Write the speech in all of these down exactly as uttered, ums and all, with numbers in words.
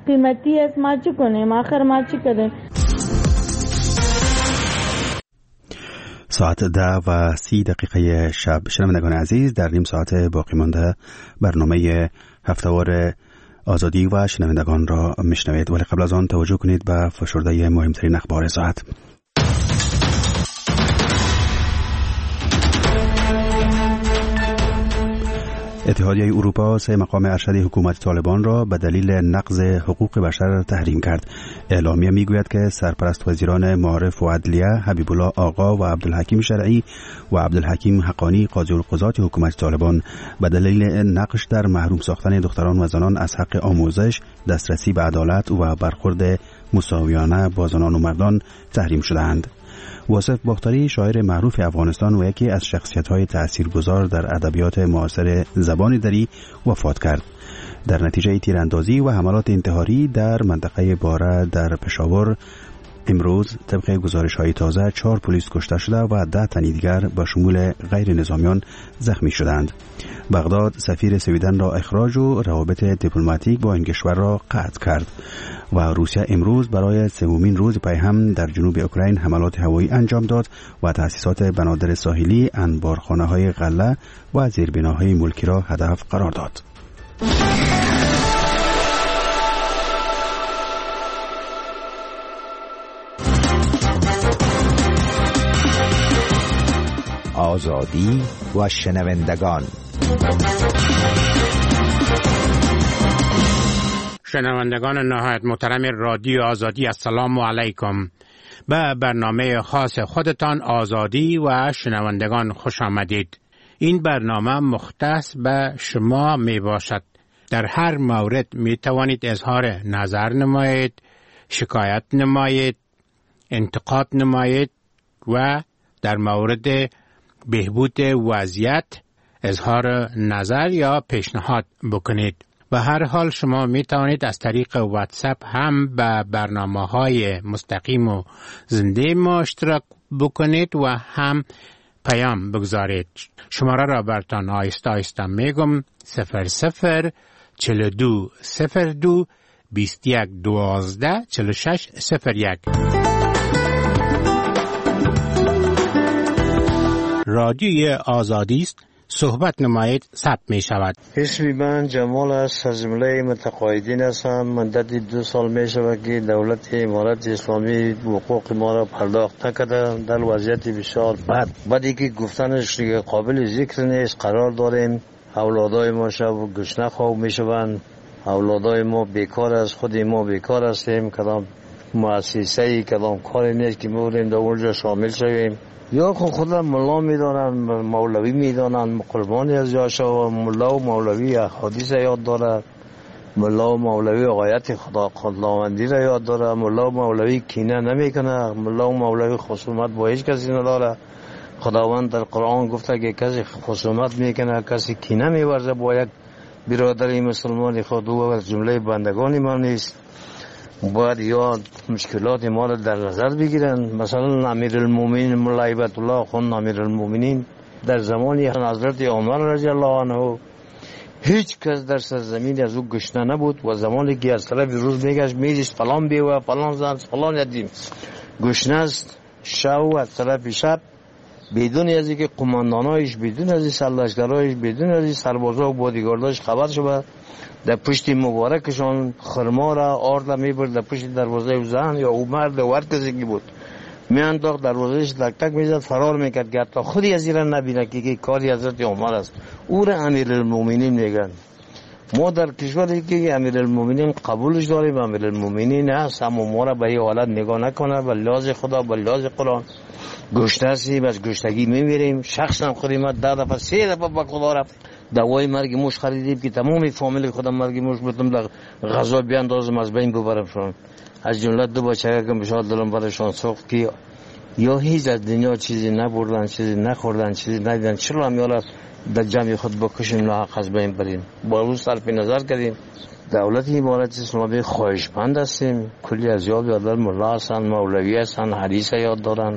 قیمتی است، ما چی کنیم؟ آخر ما چی کنیم؟ ساعت ده و سی دقیقه شب. شنوندگان عزیز، در نیم ساعت باقی مانده برنامه هفته‌وار آزادی و شنوندگان را میشنوید، ولی قبل از آن توجه کنید به فشرده مهمترین اخبار ساعت. اتحادیه اروپا سه مقام ارشد حکومت طالبان را به دلیل نقض حقوق بشر تحریم کرد. اعلامیه میگوید که سرپرست وزیران معارف و عدلیه حبیب الله آقا و عبدالحکیم شرعی و عبدالحکیم حقانی قاضی القضات حکومت طالبان به دلیل نقش در محروم ساختن دختران و زنان از حق آموزش، دسترسی به عدالت و برخورد مساویانه با زنان و مردان تحریم شدند. واصف باختری، شاعر معروف افغانستان و یکی از شخصیت‌های تأثیرگذار در ادبیات معاصر زبان دری، وفات کرد. در نتیجه تیراندازی و حملات انتحاری در منطقه باره در پشاور امروز طبق گزارش‌های تازه چهار پلیس کشته شده و ده تن دیگر به شمول غیر نظامیان زخمی شدند. بغداد سفیر سویدن را اخراج و روابط دیپلماتیک با این کشور را قطع کرد و روسیه امروز برای سومین روز پی هم در جنوب اوکراین حملات هوایی انجام داد و تأسیسات بنادر ساحلی، انبارخانه‌های غله و زیربناهای ملکی را هدف قرار داد. آزادی و شنوندگان. شنوندگان نهایت محترم رادیو آزادی، السلام علیکم. به برنامه خاص خودتان آزادی و شنوندگان خوش آمدید. این برنامه مختص به شما می باشد. در هر مورد می توانید اظهار نظر نمایید، شکایت نمایید، انتقاد نمایید و در مورد بهبود وضعیت اظهار نظر یا پیشنهاد بکنید. و هر حال شما می توانید از طریق واتساپ هم به برنامه‌های مستقیم و زنده ما اشتراک بکنید و هم پیام بگذارید. شماره را براتون آیسته آیسته میگم: صفر صفر چهل و دو صفر دو بیست و یک دوازده چهل و شش صفر یک. رادیوی آزادی است، صحبت نمایید، ثبت می شود. اسمی من جمال است، از جمله متقاعدین هستم. مدت دو سال می شود که دولت امارت اسلامی حقوق ما را پرداخت نکرده. در وضعیت بسیار بد، بعدی که گفتنش قابل ذکر نیست قرار داریم. اولادای ما شب گشنه خواب می شوند، اولادای ما بیکار است، خود ما بیکار هستیم. کدام مؤسسه‌ای کدام کاری نیست که می‌بریم در اونجا شامل شویم. یا خود خود ملا میدانن، مولوی میدانن، قربانی از یاشا. ملا و مولوی احادیث یاد داره، ملا و مولوی آیت خدا خداوندی را یاد داره، ملا و مولوی کینه نمیکنه، ملا و مولوی خصومت با هیچ کسی نداره. خداوند در قرآن گفته که کسی خصومت میکنه، کسی کینه میورزه با یک برادری مسلمان خود، او از جمله بندگان ما نیست. باید یا مشکلات ما را در نظر بگیرن. مثلا امیرالمومنین مولا هیبت الله خان امیرالمومنین در زمانی حضرت عمر رضی الله عنه هیچ کس در سرزمین از او گشنه نبود و زمانی که از طرف روز میگشت میدیست فلان بیوه فلان زن فلان یتیم گشنه است، شب از طرف شب بدون از اینکه قماندانایش، بدون از این سرلشکرایش، بدون از این سربازا و بادیگارداش خبر شد، در پشت مبارکشان خرما را آرد میبرد در پشت دروازه زن یا او مرد و هر کسی که بود میانداخت دروازهش تک تک میزد، فرار میکرد که حتی خودی از این نبینه که کاری حضرت عمر است. او را امیرالمومنین میگن. ما در کشوری که امیرالمومنین قبولش داریم، امیرالمومنین هست، اما ما را به این حالت نگاه نکنه. به لحاظ خدا، به لحاظ قرآن گشته هستیم، از گشتگی میمیریم. شخصا خودم ده دفعه سه دفعه به خدا رفت دوای مرگ موش خریدیم که تمام فامیل خودم مرگ موش بودم در غذا بیاندازم از بین ببرمشون. از جمله دو بچه که بشار دلم برشان سوخت که یا هیچ از دنیا چیزی نبردن، چیزی نخوردن، چیزی ندیدن، چرا هم یالا در جمع خود بکشیم ناحق از بین بریم. با روز صرف نظر کردیم. دولت امارت اسلامی خواهشمند هستیم. کلی از یاد یاددار ملا هستن، مولوی هستن، حدیث یاد دارن،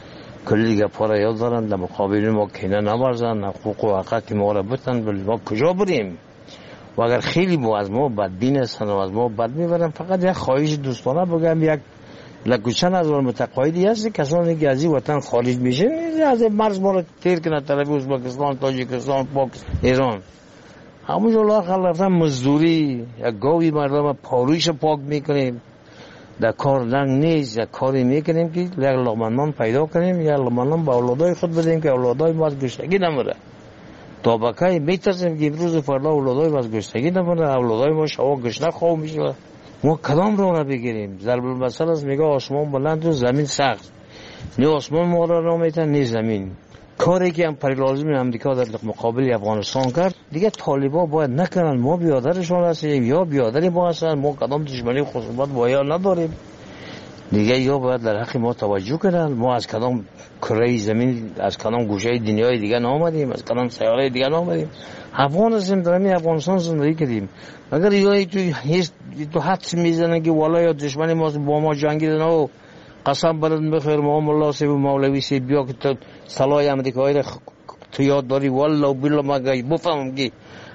کلی دیگه پارا یاد دارن. در مقابل ما کینه نورزن، حقوق و حقوق ما را بتن. ولی ما کجا بریم؟ و اگر خیلی با از ما بدبین هستن و از ما بد میبرن، فقط یک خواهش دوستانه بگم، یک لکوچن از متقاعدی هست کسانی که از این وطن خارج میشه از مرز ما رو تیر کنه طرف ازبکستان، تاجیکستان، پاکستان، ایران، همونجا لااقل رفتن مزدوری یک گاوی مردم پارویش پاک میکنیم، در کار لنگ نیست، یک کاری میکنیم که یک لقمه پیدا کنیم، یک لقمه به اولادای خود بدیم که اولادای ما از گشتگی نمره. تا بکای میترسیم که امروز فردا اولادای ما از گشتگی نمره، اولادای ما شوا گشنه خواه میشه. ما کدام رو را بگیریم؟ ضرب المثل است میگه آسمان بلند و زمین سخت، نه آسمان ما را را میتن نه زمین. کاری که امپریالیسم امریکا در مقابل افغانستان کرد دیگه طالبا باید نکنن، ما بیادرشون هستیم یا بیادری ما هستن، ما کدام دشمنی خصوصیت با یا نداریم دیگه، یا باید در حق ما توجه کنن. ما از کدام کره زمین، از کدام گوشه دنیای دیگه نامدیم، از کدام سیاره دیگه نامدیم، افغان هستیم، در همین افغانستان زندگی کردیم. اگر یا تو هیچ تو حدس میزنن که والا یا دشمنی ما با ما جنگیدن و قسم برد بخیر محمد الله سیب مولوی سیب بیا که تو سلای امریکایی را تو یاد داری، والله بالله مگه بفهمم که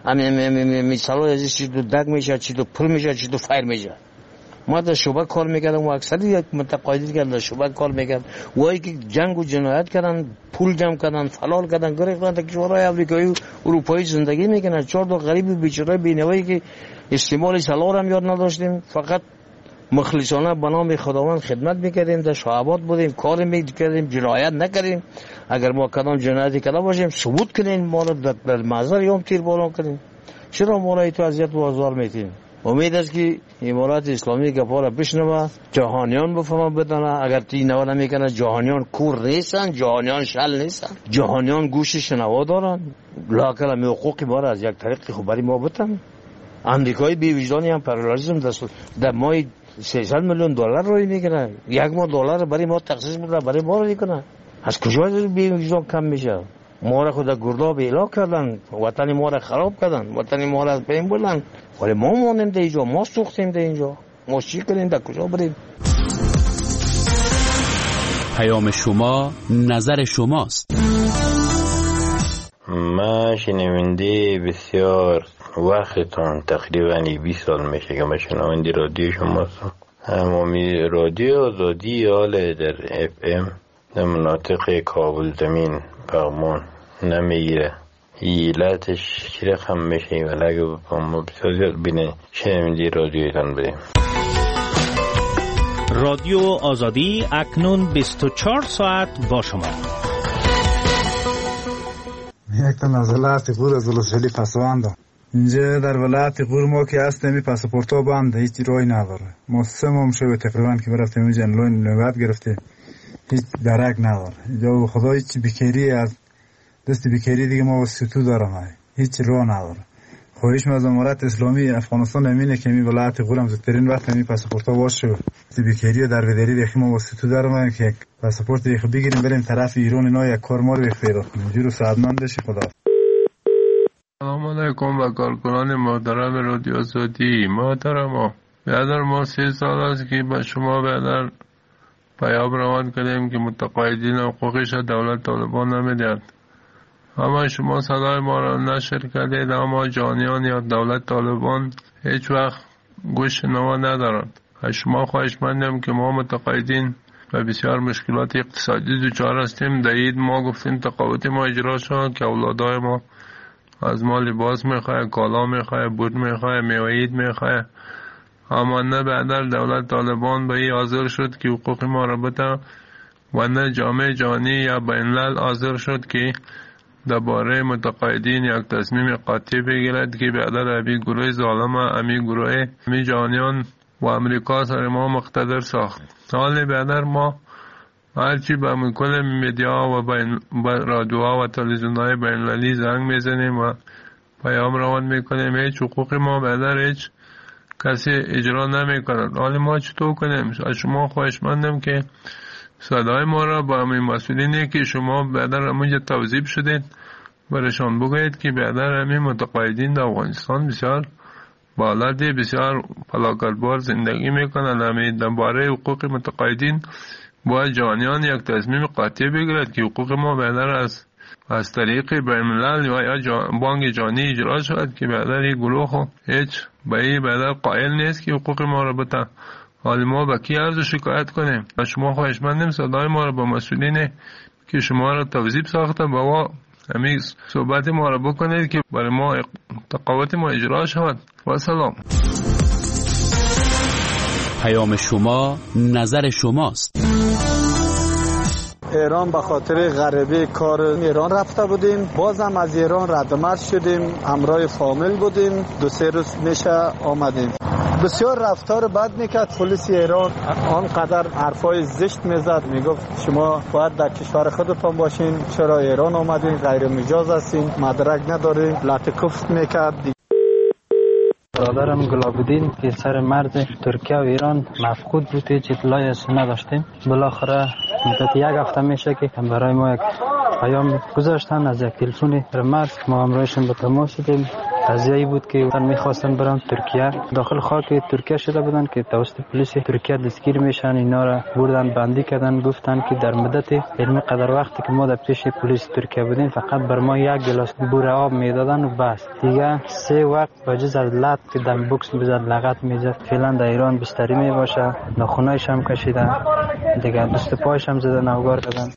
امی سلای ازش چی تو دگ میشه، چی تو پر میشه، چی تو فایر میشه. ما در شعبه کار میکردم و اکثری یک متقاعدی که در شعبه کار میکرد وایی که جنگ و جنایت کردن، پول جمع کردن، فلال کردن، گرفتن تا کشورهای آمریکایی و اروپایی زندگی میکنن. چهار تا غریب و بیچاره بینوایی که استعمال سلاح هم یاد نداشتیم، فقط مخلصانه به نام خداوند خدمت میکردیم، در شعبات بودیم، کار میکردیم، جنایت نکردیم. اگر ما کدام جنایتی کرده باشیم ثبوت کنین، ما را در محضر یوم تیر باران کنین. چرا ما را تو اذیت و آزار میتین؟ امید است که امارات اسلامی گپا را بشنوه، جهانیان بفهمه بدانه. اگر تی نوا نمیکنه جهانیان کور نیستن، جهانیان شل نیستن، جهانیان گوش شنوا دارن. لااقل می حقوق ما را از یک طریق خبری ما بتن. امریکایی بی وجدانی هم پرلالیسم در ماه سیصد میلیون دلار روی میکنه، یک ماه دلار برای ما تخصیص میکنه، برای ما رو میکنه. از کجا بی وجدان کم میشه؟ ما را خود گرداب اعلا کردن، وطن ما را خراب کردن، وطن ما را از بین بردن، ولی ما مانیم در اینجا، ما سوختیم در اینجا، ما چی کنیم، در کجا بریم؟ پیام شما نظر شماست. من شنونده بسیار وقتتان تقریبا بیست سال میشه که من شنونده رادیو شماستم. همامی رادیو آزادی حال در اف ام در مناطق کابل زمین پغمان نمیگیره، ایلتش چی رقم میشه ولی اگه بفهم بسیار زیاد بینه شنونده رادیویتان بریم. رادیو آزادی اکنون بیست و چهار ساعت با شما. یک تا از ولایت غور از ولسوالی پسوانده. اینجا در ولایت غور ما که هستیم این پاسپورت ها بنده، هیچ راهی نداره. ما سه ماه شده تقریبا که برفتیم اینجا انلاین نوبت گرفته، هیچ درک نداره. اینجا خدا هیچ بیکاری از دست بیکاری دیگه ما وسیتو دارم، هیچ راه نداره. خواهش از امارت اسلامی افغانستان امینه که می ولایت غور هم زودترین وقت می پاسپورت ها باشه. بیکاری در ودری دیگه ما وسیتو دارم که پاسپورت دیگه بگیریم بریم طرف ایران اینا یک کار ما رو پیدا کنیم. جورو سعادتمند بشی خدا. سلام علیکم و کارکنان محترم رادیو آزادی. محترم برادر، ما سه سال است که با شما برادر پیام روان کردیم که متقاعدین حقوقش دولت طالبان نمیدهد. اما شما صدای ما را نشر کردید، اما جانیان یا دولت طالبان هیچ وقت گوش نوا ندارند. از شما خواهش مندم که ما متقاعدین و بسیار مشکلات اقتصادی دچار هستیم. در عید ما گفتیم تقاعد ما اجرا شد که اولادای ما از ما لباس میخواه، کالا میخواه، بود میخواه، میوه عید میخواه، اما نه بعدر دولت طالبان به این حاضر شد که حقوق ما را بده و نه جامعه جهانی یا بین الملل حاضر شد که درباره متقاعدین یک تصمیم قاطع بگیرد که بعدر امی گروه ظالم، امی گروه امی جهانیان و امریکا سر ما مقتدر ساخت. حال بعدر ما هرچی به کل میدیا و رادیوها و تلویزیونهای بین المللی زنگ میزنیم و پیام روان میکنیم، هیچ حقوق ما بعدر هیچ کسی اجرا نمیکند. حال ما چطور کنیم؟ از شما خواهش مندم که صدای ما را با همین مسئولینی که شما بعدر همونجا توضیح شدید برشان بگوید که بعدر همین متقاعدین در افغانستان بسیار بالادی بسیار فلاکتبار زندگی میکنند. همین درباره حقوق متقاعدین باید جهانیان یک تصمیم قاطع بگیرد که حقوق ما بعدر از از طریق بین‌الملل یا جا بانک جهانی اجرا شود که بعدا این گروه خو هیچ به این بعدا قائل نیست که حقوق ما را بده. حالا ما با کی عرض شکایت کنیم؟ و شما خواهشمندیم صدای ما را با مسئولین که شما را توظیف ساخته با ما همین صحبت ما را بکنید که برای ما تقاوت ما اجرا شود. و سلام. پیام شما نظر شماست. ایران به خاطر غریبه کار ایران رفته بودیم، بازم از ایران ردمرد شدیم، همراه فامیل بودیم، دو سه روز میشه آمدیم. بسیار رفتار بد میکرد پلیس ایران، آنقدر حرفای زشت میزد، میگفت شما باید در کشور خودتان باشین، چرا ایران آمدین، غیر مجاز هستین، مدرک ندارین، لطکفت میکرد. برادرم گلابودین که سر مرز ترکیه و ایران مفقود بود، هیچ اطلاعی از نداشتیم. بالاخره مدت یک هفته میشه که برای ما یک پیام گذاشتن از یک تلفن مرز، ما همراهشون به تماس شدیم. قضیه‌ای بود که میخواستن برن ترکیه، داخل خاک ترکیه شده بودن که توسط پلیس ترکیه دستگیر میشن، اینا را بردن بندی کردن، گفتن که در مدت علمی قدر وقتی که ما در پیش پلیس ترکیه بودیم فقط بر ما یک گلاس بوره آب میدادن و بس، دیگه سه وقت بجز از لط که دم بوکس میزد، لغت میزد. فعلا در ایران بستری میباشه، ناخونایش هم کشیدن، دیگه دست پایش هم زدن، اوگار کردن.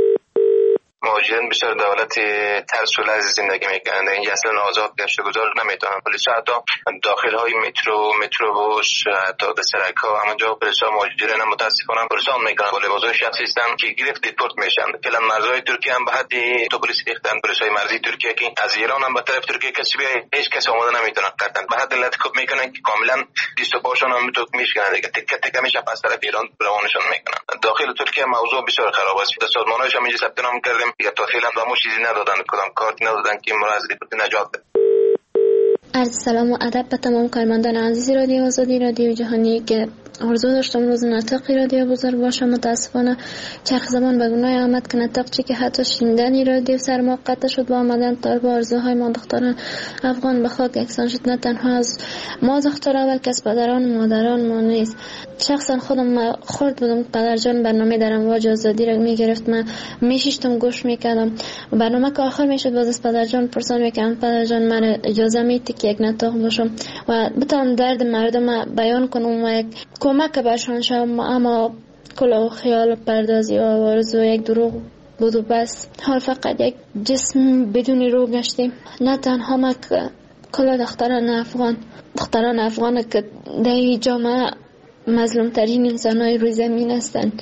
مهاجرین بسیار دولت ترس و لرز زندگی میکنند. اینجا اصلا آزاد گشت و گذار نمیتونن. پلیس حتی داخل های مترو، متروبوس، حتی به سرک ها همونجا پلیس ها مهاجرین هم متاسفانه پرسان میکنن. با لباسای شخصی هستن که گرفت دیپورت میشن. فعلا مرزهای ترکیه هم به حد تو پلیس ریختن، پلیس های مرزی ترکیه که از ایران هم به طرف ترکیه کسی بیای هیچ کس آماده نمیتونن کردن. به حد لطکوب میکنن که کاملا دست و پاشون هم تو میشکنن دیگه، تکه تکه میشه پس طرف ایران روانشون میکنن. داخل ترکیه موضوع بسیار خراب است. سازمانایش هم اینجا ثبت نام کردیم، یا تا فعلا با ما چیزی ندادن، کدام کارت ندادن که ما را از دیپورت نجات بده. عرض سلام و ادب به تمام کارمندان عزیز رادیو آزادی رادیو جهانی که آرزو داشتم روز نطقی رادیو بزرگ باشه. متاسفانه چرخ زمان به گناه آمد که نطق چی که حتی شنیدنی رادیو سر ما قطع شد با آمدن تا با آرزوهای ما دختران افغان به خاک یکسان شد. نه تنها از ما دخترها بلکه از پدران و مادران ما نیست. شخصا خودم خورد بودم پدر جان برنامه در امواج آزادی را میگرفت، من میشیشتم گوش میکردم. برنامه که آخر میشد باز از پدر جان پرسان میکردم پدر جان من اجازه میدی که یک نطق باشم و بتونم درد مردم بیان کنم و یک کمک برشان شدم. اما کلا خیال پردازی و آرزو یک دروغ بود و بس. حال فقط یک جسم بدون روح گشتیم. نه تنها ما که کلا دختران افغان دختران افغان که در این جامعه مظلوم ترین انسان های روی زمین هستند.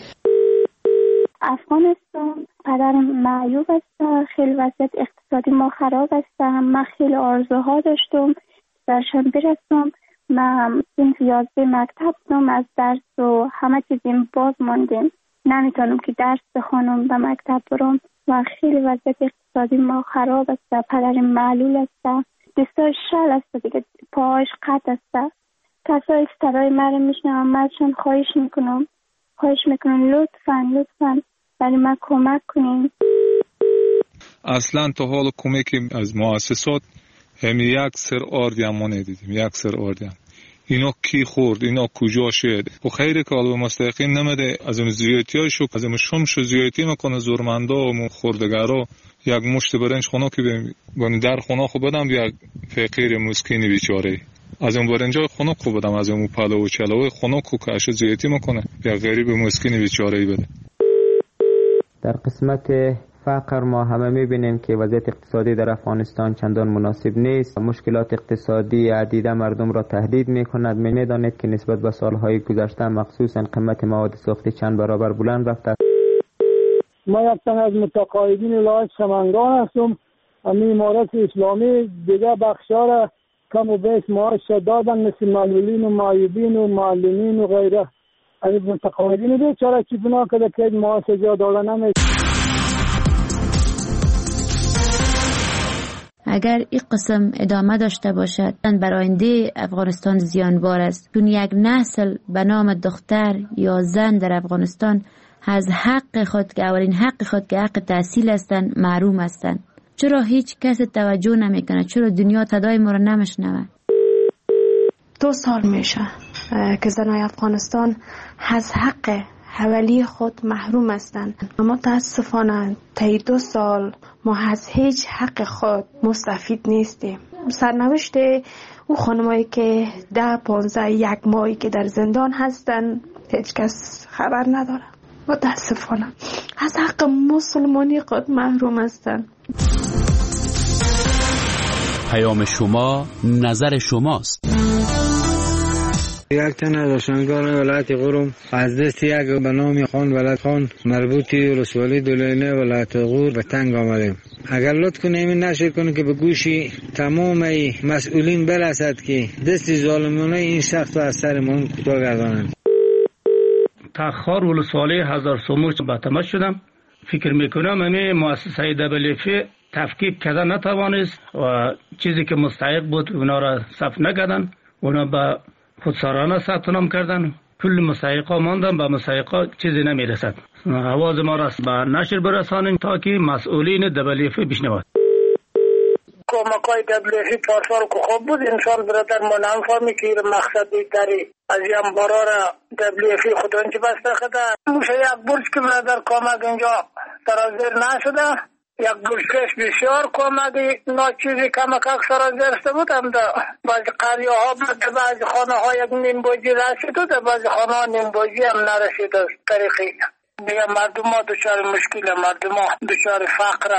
افغانستان پدرم معیوب است، خیلی وضعیت اقتصادی ما خراب است. من خیلی آرزوها داشتم درشان برسم. من این یازده مکتب نم از درس و همه چیزیم باز ماندیم، نمیتونم که درس بخونم به مکتب برم و خیلی وضعیت اقتصادی ما خراب است. پدرم معلول است، دستاش شل است دیگه، پاهاش قطع است. کسایی که صدای مرا میشنوم من ازشان خواهش میکنم خواهش میکنم لطفا لطفا برای من کمک کنین. اصلا تا حال کمکی از مؤسسات هم یک سر آردی هم ما ندیدیم، یک سر آردی هم. اینا کی خورد، اینا کجا شد. و خیره که حالا مستقیم نمیده از اون زیادتی های شو از اون شمش زیادتی میکنه زورمندا و خوردگارا. یک مشت برنج خونه که بیم در خونه خو بدم یک فقیر مسکینی بیچاره از اون برنجای خونه خو بدم، از اون پلو و چلو خونه کو که اش زیادتی میکنه یک غریب مسکینی بیچاره بده. در قسمت فقر ما همه میبینیم که وضعیت اقتصادی در افغانستان چندان مناسب نیست. مشکلات اقتصادی عدیده مردم را تهدید میکند. میدانید که نسبت به سالهای گذشته مخصوصا قیمت مواد سوختی چند برابر بلند رفته. ما یک تن از متقاعدین ولایت سمنگان هستم. همین امارت اسلامی دیگه بخشا را کم و بیش معاش دادن، مثل معلولین و معیوبین و معلمین و غیره. از متقاعدین بیچاره چی گناه کرده که معاش جا دادن نمیشه. اگر این قسم ادامه داشته باشد بر آینده افغانستان زیانبار است، چون یک نسل به نام دختر یا زن در افغانستان از حق خود که اولین حق خود که حق تحصیل هستند محروم هستند. چرا هیچ کس توجه نمیکنه؟ چرا دنیا صدای ما را نمیشنوه؟ دو سال میشه که زنای افغانستان از حق حوالی خود محروم هستند. متاسفانه طی دو سال ما از هیچ حق خود مستفید نیستیم. سرنوشت او خانمایی که ده پانزده یک ماهی که در زندان هستند هیچ کس خبر نداره. متاسفانه از حق مسلمانی خود محروم هستند. پیام شما نظر شماست. یک تن از روشنگان ولایت غور از دست یک به نام خان ولد خان مربوطی ولسوالی دولینه ولایت غور به تنگ آمدیم. اگر لطف کنیم این نشر کنیم که به گوشی تمام مسئولین برسد که دست ظالمانه این شخص از سرمان کوتاه گردانند. تخار ولسوالی هزار سوموش به تماس شدم. فکر میکنم همه مؤسسه دبلیفی تفکیک کردن نتوانست و چیزی که مستحق بود اونا را صف نکردن. اونا به خودسرانه ثبت نام کردن. کل مستحقا ماندن، به مستحقا چیزی نمیرسد. آواز ما را به نشر برسانیم تا که مسئولین دبلیفی بشنوند. کمکای دبلیفی پارسال که خوب بود انسان برادر ما نمیفهمی که مقصدی داری از این برا را دبلیفی خودانچه بسته خدا موشه یک برج که برادر کمک اینجا سرازیر نشده. یک برشکش بسیار کمکی ناچیزی کمک اکثر از درسته بود هم دا بعضی قریه ها بود بعضی خانه ها یک نیم بوجی رسید و بعضی خانه ها نیم بوجی هم نرسید از طریقی دیگه مردم ها دچار مشکل مردم ها دچار فقره.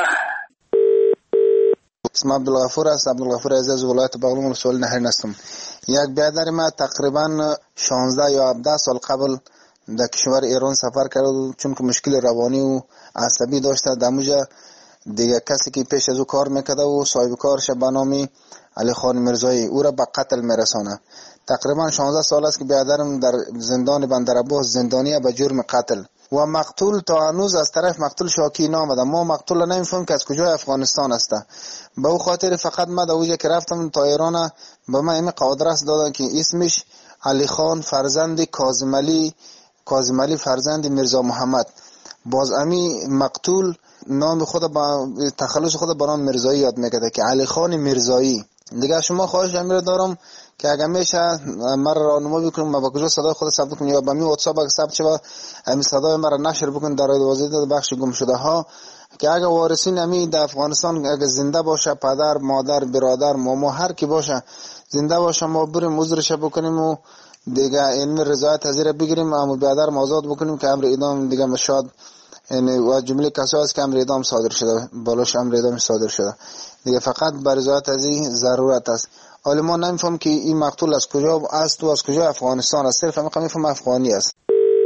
اسم عبدالغفور است. عبدالغفور عزیز ولایت بغلان ولسوالی نهرین هستم. یک برادر ما تقریبا شانزده یا هفده سال قبل در کشور ایران سفر کرد چون که مشکل روانی و عصبی داشته. دموجه دیگه کسی که پیش از او کار میکرده و صاحب کارش به نام علی خان مرزایی او را به قتل میرسانه. تقریبا شانزده سال است که برادرم در زندان بندرعباس زندانیه به جرم قتل و مقتول تا هنوز از طرف مقتول شاکی نامده. ما مقتول نمیفهم که از کجای افغانستان است. به او خاطر فقط ما در اوجه که رفتم تا ایران به من این قادرست دادن که اسمش علی خان فرزند کاظم علی کاظم علی فرزند میرزا محمد. باز امی مقتول نام خود با تخلص خود با نام مرزایی یاد میکرده که علی خان مرزایی. دیگه شما خواهش امیر دارم که اگر میشه مرا راهنمایی بکنم ما با کجا صدای خود ثبت کنم یا با می واتساپ اگه ثبت شه همین صدای مرا نشر بکن در وزارت بخش گم شده ها که اگر وارثین امی در افغانستان اگر زنده باشه پدر مادر برادر ماما هر کی باشه زنده باشه ما بریم عذرش بکنیم و دیگه این رضایت حاضر بگیریم اما برادر آزاد بکنیم که امر اعدام دیگه مشاد یعنی و جمله کسایی است که امر اعدام صادر شده بالاش امر اعدام صادر شده دیگه فقط بر رضایت از این ضرورت است. حالا ما نمیفهم که این مقتول از کجا است و از کجا افغانستان است. صرف همین میفهم افغانی است.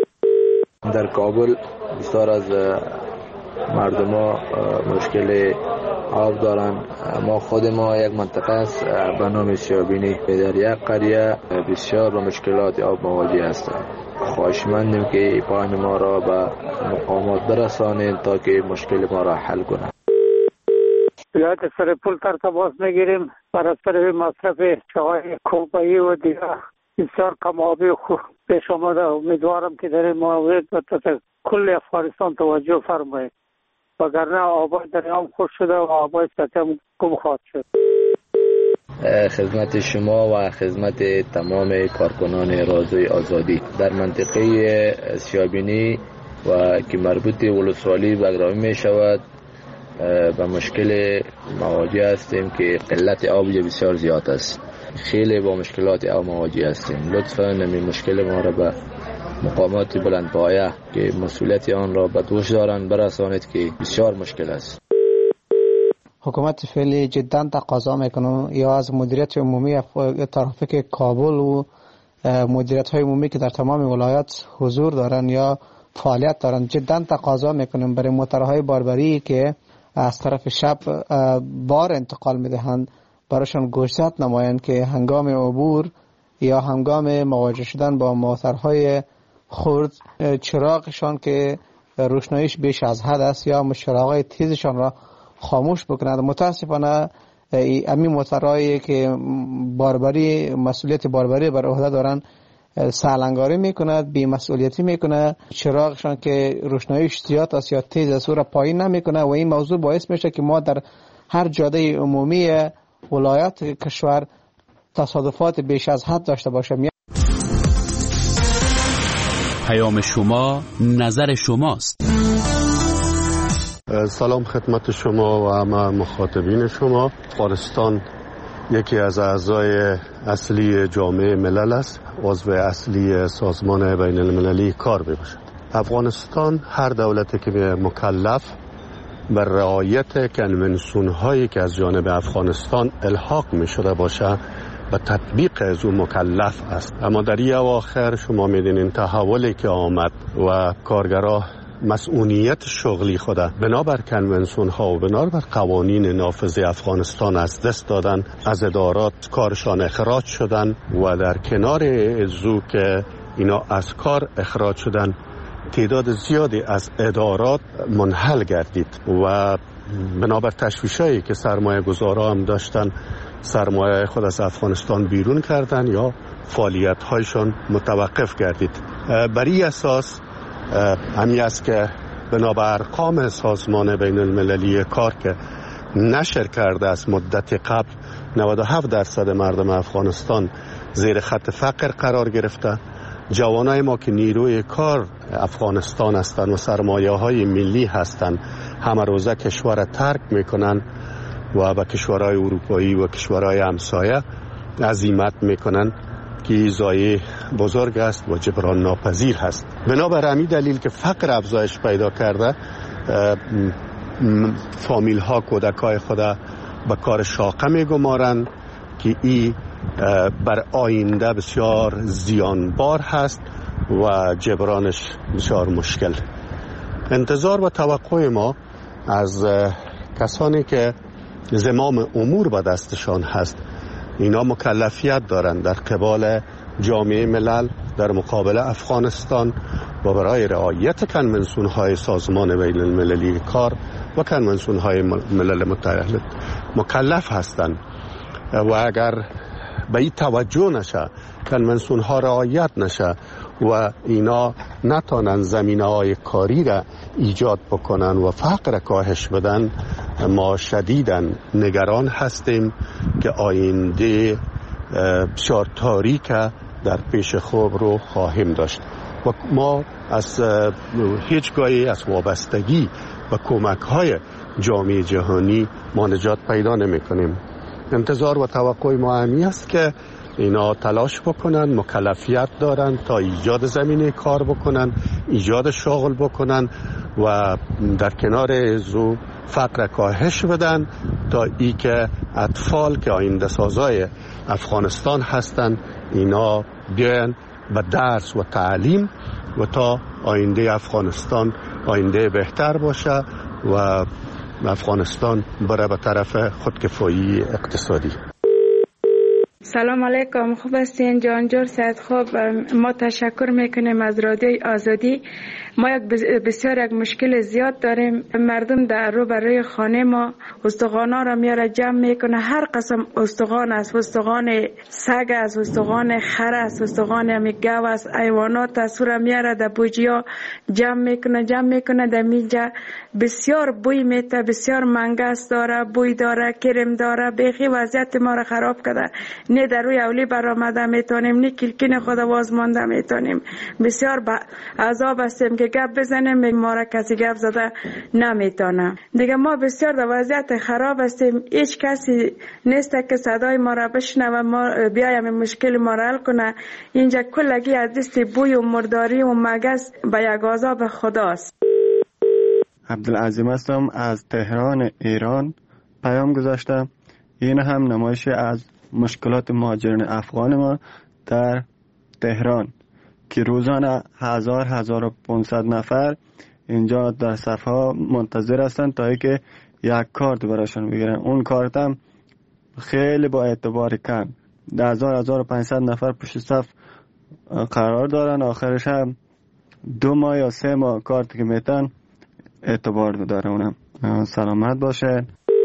در کابل بسیار از مردم ها مشکل آب دارن. ما خود ما یک منطقه است به نام سیابینی در یک قریه بسیار با مشکلات آب مواجه هستند. خواهشمندیم که پایین ما را به مقامات برسانید تا که مشکل ما را حل کنند. ولایت سرپل تر تماس میگیریم برای سر مصرف چای کوبایی و دیگر بسیار کمابی خوب پیش آمده. امیدوارم که در این مورد کل افغانستان توجه فرمایید وگرنه آبای دریام خوش شده و آبای سطح هم گم خواهد شد. خدمت شما و خدمت تمام کارکنان رادیوی آزادی در منطقه سیابینی و که مربوط ولسوالی بگرامی می شود به مشکل مواجه هستیم که قلت آب بسیار زیاد است. خیلی با مشکلات آب مواجه هستیم. لطفاً این مشکل ما را به مقامات بلندپایه که مسئولیت آن را به دوش دارند برسانید که بسیار مشکل است. حکومت فعلی جدا تقاضا میکنه یا از مدیریت عمومی ترافیک کابل و مدیریت های عمومی که در تمام ولایات حضور دارن یا فعالیت دارن جدا تقاضا میکنیم برای موتورهای باربری که از طرف شب بار انتقال میدهند براشون گوشزد نمایند که هنگام عبور یا هنگام مواجه شدن با موتورهای خرد چراغشان که روشناییش بیش از حد است یا چراغای تیزشان را خاموش بکنند. متاسفانه امی موتورهایی که باربری مسئولیت باربری بر عهده دارند سالنگاری میکند، بی مسئولیتی میکنه، چراغشان که روشناییش زیاد است یا تیز است او را پایین نمیکنه و این موضوع باعث میشه که ما در هر جاده عمومی ولایت کشور تصادفات بیش از حد داشته باشیم. پیام شما نظر شماست. سلام خدمت شما و همه مخاطبین شما. افغانستان یکی از اعضای اصلی جامعه ملل است، عضو اصلی سازمان بین المللی کار میباشد. افغانستان هر دولتی که مکلف بر رعایت کنونسیون هایی که از جانب افغانستان الحاق می شده باشه به تطبیق از اون مکلف است. اما در این اواخر شما میدونین تحولی که آمد و کارگرها مسئولیت شغلی خود بنابر کنونسیون ها و بنابر قوانین نافذ افغانستان از دست دادن، از ادارات کارشان اخراج شدن و در کنار ازو که اینا از کار اخراج شدن تعداد زیادی از ادارات منحل گردید و بنابر تشویشایی که سرمایه گذارا هم داشتن سرمایه خود از افغانستان بیرون کردن یا فعالیت هایشان متوقف گردید. بر این اساس همی است که بنابر ارقام سازمان بین المللی کار که نشر کرده از مدت قبل نود و هفت درصد مردم افغانستان زیر خط فقر قرار گرفته. جوانای ما که نیروی کار افغانستان هستند و سرمایه های ملی هستند همه روزه کشور ترک میکنن و به کشورهای اروپایی و کشورهای همسایه عزیمت میکنن که ضایعه بزرگ است و جبران ناپذیر هست. بنابر همین دلیل که فقر افزایش پیدا کرده فامیل ها کودکای خود به کار شاقه میگمارند که این بر آینده بسیار زیانبار هست و جبرانش بسیار مشکل. انتظار و توقع ما از کسانی که زمام امور به دستشان هست اینا مکلفیت دارند در قبال جامعه ملل در مقابل افغانستان و برای رعایت کنونسیون های سازمان بین المللی کار و کنونسیون های ملل متحد مکلف هستند و اگر به این توجه نشه کنونسیون ها رعایت نشه و اینا نتانن زمینه های کاری را ایجاد بکنن و فقر کاهش بدن ما شدیداً نگران هستیم که آینده بسیار تاریک در پیش خود رو خواهیم داشت و ما از هیچگاهی از وابستگی و کمک های جامعه جهانی ما نجات پیدا نمی کنیم. انتظار و توقع ما همی است که اینا تلاش بکنن، مکلفیت دارن تا ایجاد زمینه کار بکنن، ایجاد شغل بکنن و در کنار ازو فقر کاهش بدن تا ای که اطفال که آینده سازای افغانستان هستن اینا بیان به درس و تعلیم و تا آینده افغانستان آینده بهتر باشه و افغانستان بره به طرف خودکفایی اقتصادی. سلام علیکم، خوب هستین؟ جانجور سعید خوب. ما تشکر میکنیم از رادیوی آزادی. ما یک بسیار یک مشکل زیاد داریم. مردم در رو برای خانه ما استخوانا را میاره جمع میکنه. هر قسم استخوان است، استخوان سگ است، استخوان خر است، استخوان همی گاو است، حیوانات است، را میاره در بوجیا جمع میکنه جمع میکنه در میجا. بسیار بوی میته، بسیار منگس داره، بوی داره، کرم داره. بیخی وضعیت ما را خراب کرده. نه در روی اولی برآمده میتونیم، نه کلکین خود واز مانده میتونیم. بسیار با عذاب هستیم که گپ بزنیم، ما را کسی گپ زده نمیتونه. دیگه ما بسیار در وضعیت خراب هستیم. هیچ کسی نیست که صدای ما را بشنوه و ما بیایم مشکل ما را حل کنه. اینجا کلگی از دست بوی و مرداری و مگس به یک عذاب خداست. عبدالعظیم هستم از تهران ایران. پیام گذاشتم. این هم نمایش از مشکلات مهاجرین افغان ما در تهران که روزانه هزار هزار و پانصد نفر اینجا در صف ها منتظر هستند تا اینکه یک کارت براشون بگیرن. اون کارت هم خیلی با اعتبار کم، هزار هزار و پانصد نفر پشت صف قرار دارن. آخرش هم دو ماه یا سه ماه کارت که میتن اعتبار داره. اونم سلامت باشه.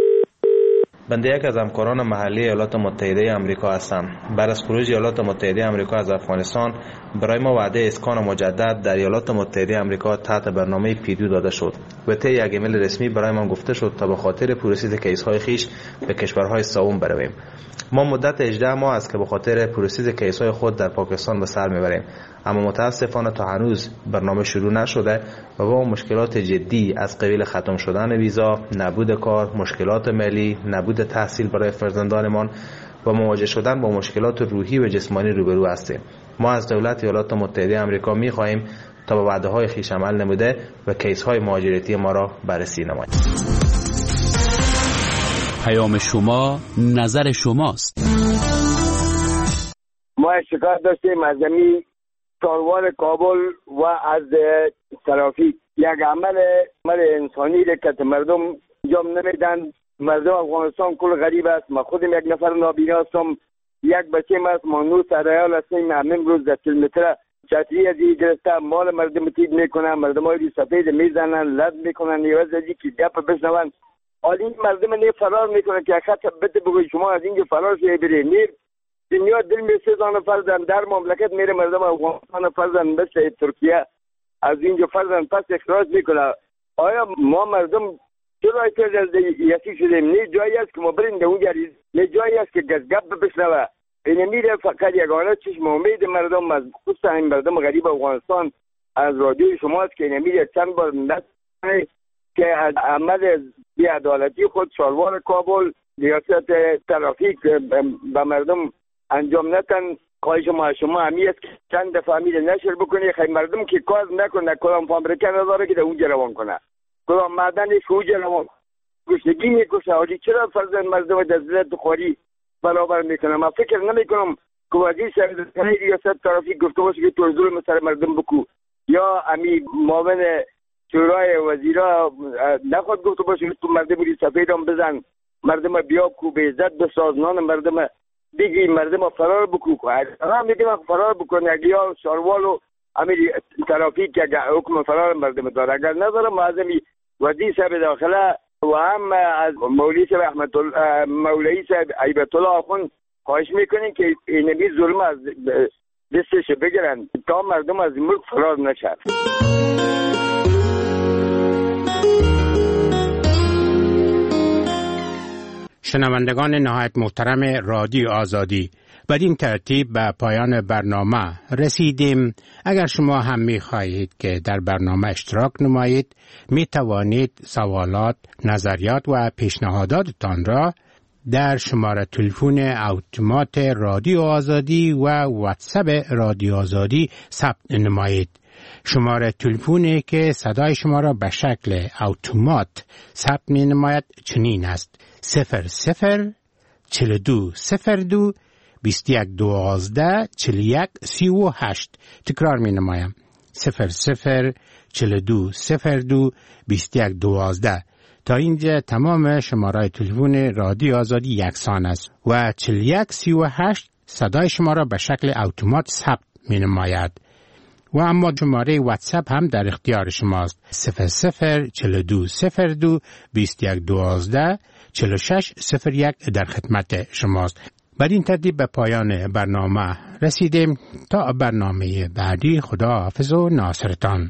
بنده یک از همکاران محلی ایالات متحده آمریکا هستم. بعد از خروج ایالات متحده آمریکا از افغانستان برای ما وعده اسکان مجدد در ایالات متحده آمریکا تحت برنامه پیدو داده شد و طی یک ایمیل رسمی برای من گفته شد تا به خاطر پرسید کیس‌های خیش به کشورهای سوم برویم. ما مدت هجده ماه است که به خاطر پروسس کیس‌های خود در پاکستان به سر میبریم، اما متاسفانه تا هنوز برنامه شروع نشده و با مشکلات جدی از قبیل ختم شدن ویزا، نبود کار، مشکلات مالی، نبود تحصیل برای فرزندانمان و مواجه شدن با مشکلات روحی و جسمانی روبرو هستیم. ما از دولت ایالات متحده آمریکا می‌خواهیم تا به وعده‌های خویش عمل نموده و کیس‌های مهاجرتی ما را بررسی نماید. پیام شما نظر شماست. ما شکایت داشتیم از زمین کاروان کابل و از ترافیک. یک عمل عمل انسانی را که مردم انجام نمیدن. مردم افغانستان کل غریب است. ما خودم یک نفر نابینا هستم، یک بچه است، ما نو سرایال هستیم. همین روز در کیلومتر چتری از این گرفته مال مردم تیز میکنن، مردم های سفید میزنن، لد میکنن، یواز از این که گپ بشنون. حالا این مردم نه فرار میکنه که خط بده بگوی شما از اینجا فرار شوی بری. نیر دنیا دل می سوزانه فرزن در مملکت میره مردم افغانستان فرزن مثل ترکیه از اینجا فرزن پس اخراج میکنه. آیا ما مردم چرا که یکی شدیم؟ نه جایی است که ما بریم در اونجا، نه جایی است که گپ بشنوه. این میره فقط یگانه چشم امید مردم از خصوصا این مردم غریب افغانستان از رادیو شماست که این میره چند بار نت که از عمل بی‌عدالتی خود شاروار کابل ریاست ترافیک به مردم انجام نتن. خواهش ما شما همی است که چند دفعه میره نشر بکنی خیلی مردم که کار نکنه، کدام فابریکه نداره که در اونجا روان کنه، کدام معدنش اونجا روان گشنگی میکشه. حالی چرا فرزند مردم در ذلت خواری برابر میکنه؟ من فکر نمیکنم که وزیر سرزنی ریاست ترافیک گفته باشه که تو ظلم سر مردم بکو، یا امی معاون شورای وزیرا نخواد گفته باشه تو مردم ری سفید هم بزن، مردم بیا کو به عزت بساز، نان مردم دیگه مردم فرار بکو. هم میگه فرار بکنه اگه یا شاروالو امی ترافیک که حکم فرار مردم داره، اگر نداره معظمی وزیر صاحب داخله و هم از مولوی صاحب احمد الله مولوی صاحب عیبت الله آخوند خواهش میکنین که این نمی ظلم از دستش بگیرن تا مردم از ملک فرار نشد. شنوندگان نهایت محترم رادیو آزادی، بدین ترتیب به پایان برنامه رسیدیم. اگر شما هم می خواهید که در برنامه اشتراک نمایید، می توانید سوالات، نظریات و پیشنهاداتتان را در شماره تلفن اتومات رادیو آزادی و واتساپ رادیو آزادی ثبت نمایید. شماره تلفنی که صدای شما را به شکل اتومات ثبت می نماید چنین است: صفر صفر چل دو صفر دو بیست یک دوازده چل یک سی و هشت. تکرار می نمایم: صفر صفر چل دو صفر دو بیست یک دوازده. تا اینجا تمام شماره تلفن رادیو آزادی یکسان است و چل یک سی و هشت صدای شما را به شکل اتومات ثبت می نماید. و اما شماره واتساپ هم در اختیار شماست: صفر صفر چل دو صفر دو بیست یک دوازده چل شش صفر یک در خدمت شماست. بر این ترتیب به پایان برنامه رسیدیم. تا برنامه بعدی، خدا حافظ و ناصرتان.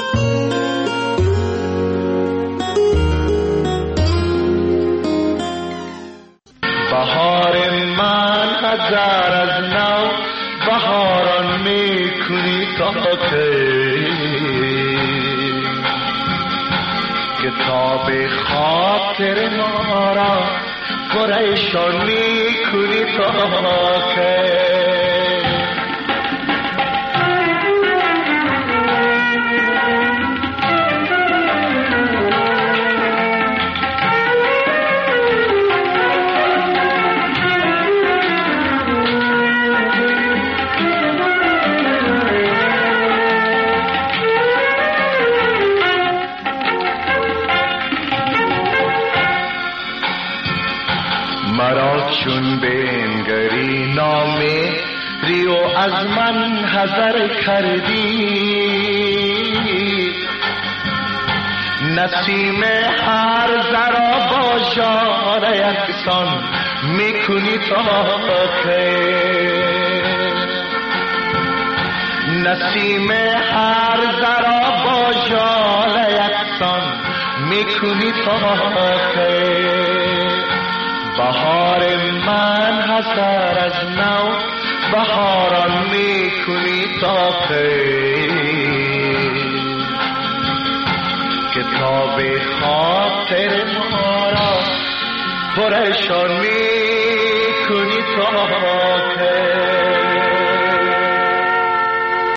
بهار من هزار از نو بهاران میکنی تا کی، کتاب خاطر ما را پریشان میکنی تا کی. مرا چون بنگری نامه ریو از من حذر کردی، نسیم هر ذرا با ژاله یکسان میکنی تا کی، نسیم هر ذرا با ژاله یکسان میکنی تا کی. بهار من هزار از نو بهاران میکنی تا کتاب خاطر ما را پرشان میکنی تا